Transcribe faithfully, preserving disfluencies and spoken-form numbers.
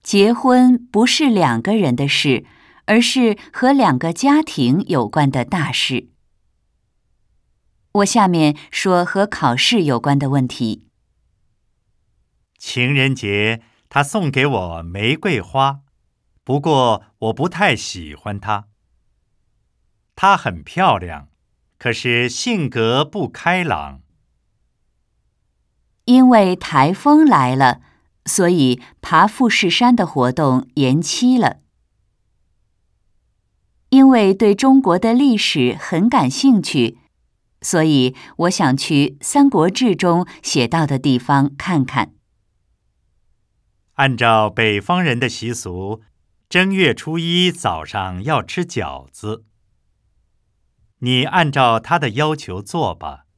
结婚不是两个人的事，而是和两个家庭有关的大事。我下面说和考试有关的问题。 情人节，他送给我玫瑰花，不过我不太喜欢她。她很漂亮，可是性格不开朗。 因为台风来了，所以爬富士山的活动延期了。因为对中国的历史很感兴趣，所以我想去《三国志》中写到的地方看看。 按照北方人的习俗，正月初一早上要吃饺子。你按照他的要求做吧。